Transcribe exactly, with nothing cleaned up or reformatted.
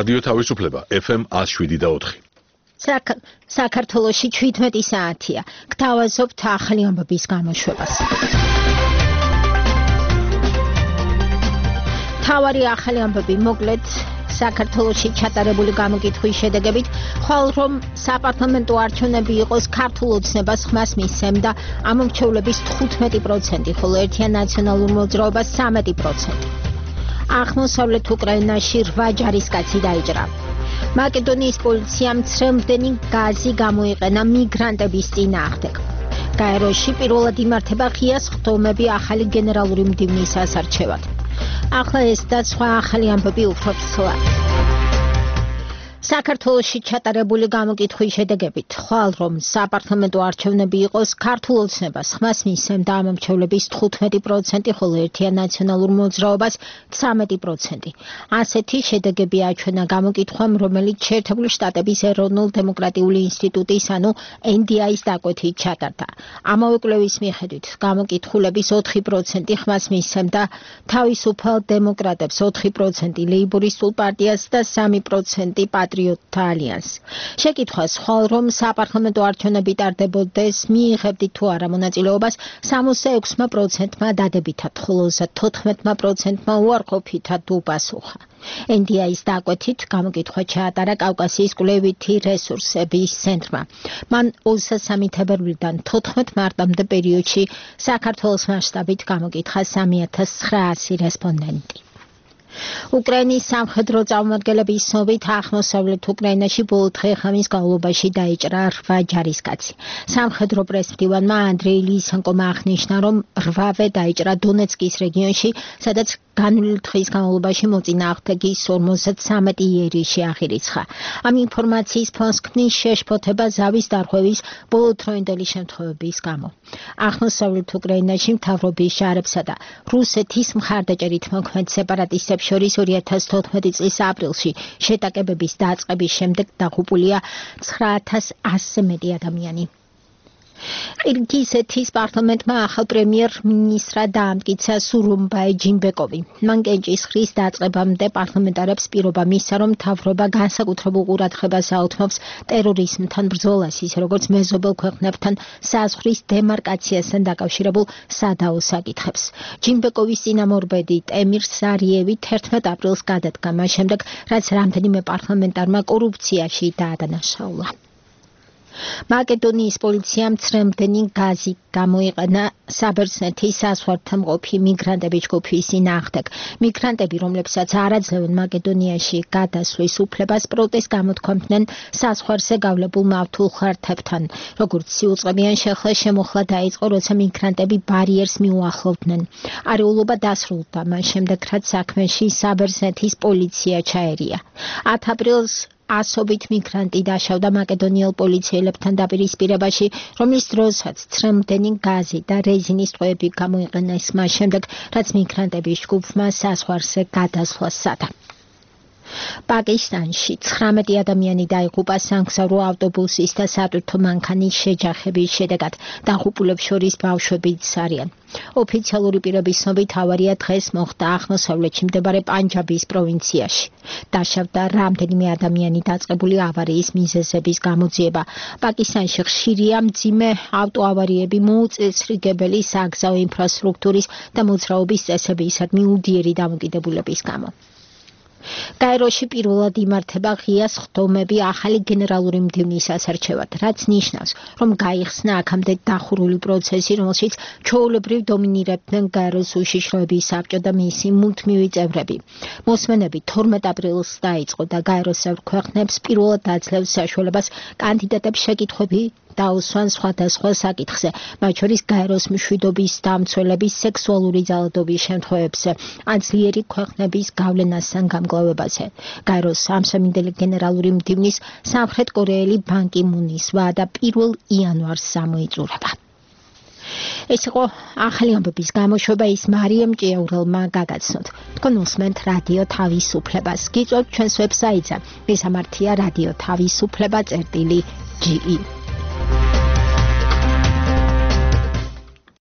რადიო თავისუფლება F M one oh seven და four. საქართველოში შვიდმეტი საათია. გთავაზობთ ახალი ამბების გამოშვებას. თავარი ახალი ამბები მოკლედ საქართველოში ჩატარებული გამოკითხვის შედეგებით ხვალ რომ საპარლამენტო არჩევნები იყოს ქართულ ოცნებას ხმას მისცემდა ამომრჩევლების თხუთმეტი პროცენტი, ხოლო ერთიან ნაციონალურ მოძრაობას სამეტი პროცენტი. აღმოსავლეთ უკრაინაში რვა ჯარისკაცი დაიჭრა. მაკედონიის პოლიციამ ცრემლდენი გაზი გამოიყენა მიგრანტების წინააღმდეგ. გაეროში პირველად იმართება ღია სხდომები ახალი გენერალური მდივნის ასარჩევად. ახლა ეს და სხვა ახალი ამბები უფრო ცალად. საქართველოში ჩატარებული გამოკითხვის შედეგებით ხვალ რომ საპარლამენტო არჩევნები იყოს ქართულ ოცნებას ხმას მისცემდა ამომრჩევლების თხუთმეტი პროცენტი, ხოლო ერთიან ნაციონალურ მოძრაობას სამეტი პროცენტი. ასეთი შედეგები აჩვენა გამოკითხვამ, რომელიც შეერთებული შტატების ეროვნულ დემოკრატიული ინსტიტუტის ანუ N D I-ის დაკვეთით ჩატარდა. ამავე კვლევის მიხედვით გამოკითხულების ოთხი პროცენტი ხმას მისცემდა თავისუფალ დემოკრატებს, ოთხი პროცენტი ლეიბორისტულ პარტიას და სამი პროცენტი Patriotთა ალიანსს. შეკითხვას ხვალ რომ საპარლამენტო არჩევნები ტარდებოდეს, მიიღებდით თუ არა მონაწილეობას სამოცდაექვსი პროცენტმა დადებითად, ხოლო თოთხმეტი პროცენტმა უარყოფითად უპასუხა. N D I-ის დაკვეთით გამოკითხვა ჩაატარა კავკასიის კვლევითი რესურსების ცენტრმა. მან ოცდასამი თებერვლიდან თოთხმეტ მარტამდე პერიოდში საქართველოს მასშტაბით გამოკითხა სამი ათას ცხრაასი რესპონდენტი. უკრაინის სამხედრო წარმომადგენლების ცნობით აღმოსავლეთ უკრაინაში ბოლო დღე-ღამის განმავლობაში დაიჭრა რვა ჯარისკაცი. სამხედრო პრესმდივანმა ანდრეი ლისენკომ აღნიშნა, რომ რვავე დაიჭრა დონეცკის რეგიონში, სადაც განვლილი დღის განმავლობაში მოწინააღმდეგის ორმოცდამეტი იერიში აღირიცხა. ამ ინფორმაციის ფონს ქმნის შეშფოთება ზავის დარღვევის ბოლოდროინდელი შემთხვევების გამო. აღმოსავლეთ უკრაინაში მთავრობის ჯარებსა და რუსეთის მხარდაჭერით მოქმედ სეპარატისტებს შორის ორი ათას თოთხმეტი წლის აპრილში შეტაკებების დაწყების შემდეგ დაღუპულია ცხრა ათას ასზე მეტი ადამიანი. ყირგიზეთის პარლამენტმა ახალ პრემიერ-მინისტრად დაამტკიცა სურუმბაი ჯინბეკოვი. მან კენჭისყრის დაწყებამდე პარლამენტარებს პირობა მისცა, რომ მთავრობა განსაკუთრებულ ყურადღებას აუთმობს ტერორიზმთან ბრძოლას, ისე როგორც მეზობელ ქვეყნებთან საზღვრის დემარკაციასთან დაკავშირებულ სადაო საკითხებს. ჯინბეკოვის წინამორბედი ტემირ სარიევი თერთმეტ აპრილს გადადგა, მას შემდეგ, რაც რამდენიმე პარლამენტარმა კორუფციაში დაადანაშაულა. მაკედონიის პოლიციამ ცრემლდენი გაზი გამოიყენა საბერძნეთის საზღვართან მყოფი მიგრანტების ჯგუფის წინააღმდეგ. მიგრანტები, რომლებსაც არ აძლევენ მაკედონიაში გადასვლის უფლებას, პროტესტს გამოთქვამდნენ საზღვარზე გავლებულ მავთულ ხერთებთან. როგორც იუწყებიან შეხლა შემოხლა დაიწყო, როცა მიგრანტები ბარიერს მიუახლოვდნენ. არეულობა დასრულდა, მას შემდეგ, რაც საქმეში საბერძნეთის პოლიცია ჩაერია. ათ აპრილს ასობით მიგრანტი დაშავდა მაკედონიელ პოლიციელებთან დაპირისპირებაში, რომლის დროსაც ცრემლდენი გაზი და რეზინის ტყვეები გამოიყენეს მას შემდეგ, რაც მიგრანტების ჯგუფმა საზღვარზე გადასვლა სცადა. პაკისტანში ცხრამეტი ადამიანი დაიღუპა სამგზავრო ავტობუსის და სატვირთო მანქანის შეჯახების შედეგად. დაღუპულებს შორის ბავშვებიც არიან. ოფიციალური პირების ცნობით ავარია დღეს მოხდა აღმოსავლეთში მდებარე პანჯაბის პროვინციაში. დაშავდა რამდენიმე ადამიანი დაწყებული ავარიის მიზეზების გამოძიება. პაკისტანში ხშირია მძიმე ავტოავარიები მოუწესრიგებელი საგზაო ინფრასტრუქტურის და მოძრაობის წესებისადმი უდიერი დამოკიდებულების გამო. გაეროში პირველად იმართება ღია სხდომები ახალი გენერალური მდივნის ასარჩევად, რაც ნიშნავს, რომ გაიხსნა აქამდე დახურული პროცესი, რომელშიც ჩვეულებრივ დომინირებდნენ გაეროს უშიშროების საბჭო და მისი მუდმივი წევრები. მოსმენები თორმეტ აპრილს დაიწყო და გაეროს წევრ ქვეყნებს პირველად აძლევს საშუალებას კანდიდატებს შეკითხვები დაუსვან სხვადასხვა საკითხზე, მათ შორის გაეროს მშვიდობის დამცველების სექსუალური ძალადობის შემთხვევებზე, ან ძლიერი ქვეყნების გავლენასთან გამკლავებაზე. გაეროს სამსამინდელი გენერალური მდივნის სამხრეთ კორეელი ბან კი მუნის ვადა პირველ იანვარს გამოიწურება. ეს იყო ახალი ამბების გამოშვება, ის მარიამ ჭიაურელმა გაგაცნოთ. თქვენ უსმენთ რადიო თავისუფლებას. გიწევთ ჩვენს ვებსაიტზე, მესამართია რადიო თავისუფლება წერტილი G E.